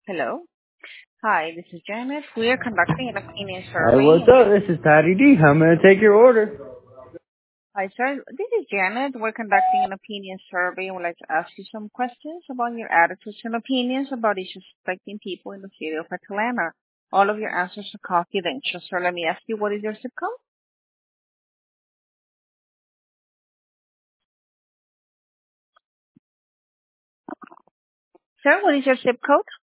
Hello. Hi, this is Janet. We are conducting an opinion Hi, survey. what's up? This is Patty D. I'm gonna take your order. Hi, sir. This is Janet. We're conducting an opinion survey. We'd like to ask you some questions about your attitudes and opinions about issues affecting people in the city of Atlanta. All of your answers are confidential. So let me ask you, what is your zip code? Sir, what is your zip code?